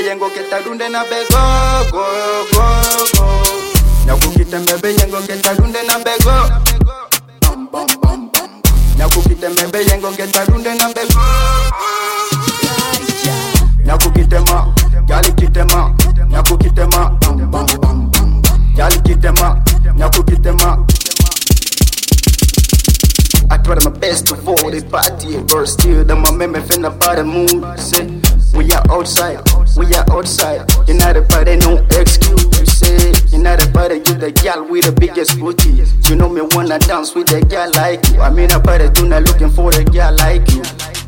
yengo ketadunde na bego go go go. Nyakukitembe yengo ketadunde na bego. Bam bam bam bam. Nyakukitembe yengo ketadunde na bego. Nyakukitema, gali kitema, nyakukitema, bam bam bam bam. Gali kitema, nyakukitema. I tried my best to avoid the party, but still the moment finna by the mood. Say we are outside, United party, no excuse. You say United party, you the girl with the biggest booty. You know me wanna dance with a girl like you. I mean a party, do not looking for a girl like you.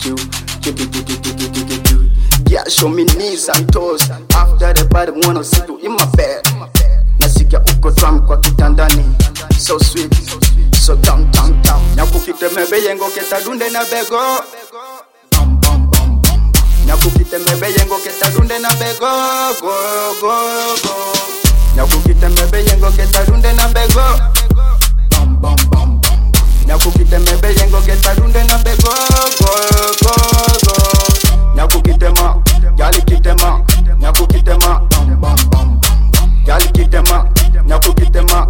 Yeah, show me knees and toes. After the party, wanna sit you in my bed. Nasikia uko drum kwa kitandani. So sweet, so tam tam tam. Nyakukitembe yengo ketadunde na bego. Bam bam bam bam. Nyakukitembe yengo ketadunde na bego. Go go go. Nyakukitembe yengo ketadunde na bego. Bam bam bam bam. Nyakukitembe yengo ketadunde na bego. Go go go. Nyakukitema, gali kitema, nyakukitema, bam bam bam. Gali kitema, nyakukitema.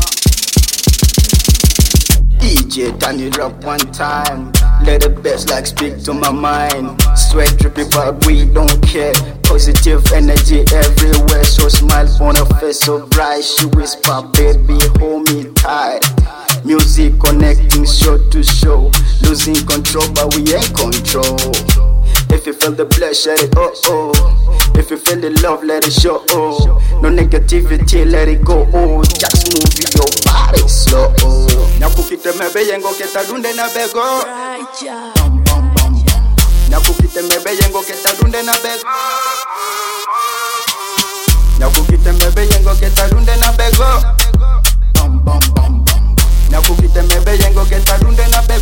DJ turn it up one time. Let the bass like speak to my mind. Sweat dripping but we don't care. Positive energy everywhere. So smile on her face so bright. She whisper baby hold me tight. Music connecting show to show. Losing control but we ain't control. If you feel the blood, share it, oh oh. If you feel the love, let it show, oh. No negativity, let it go, oh. Just move your body slow, oh. Nyakukitembe yengo ketadunde na bego. Bam bam bam. Nyakukitembe yengo ketadunde na bego. Nyakukitembe yengo ketadunde na bego. Bam bam bam bam. Nyakukitembe yengo ketadunde na bego.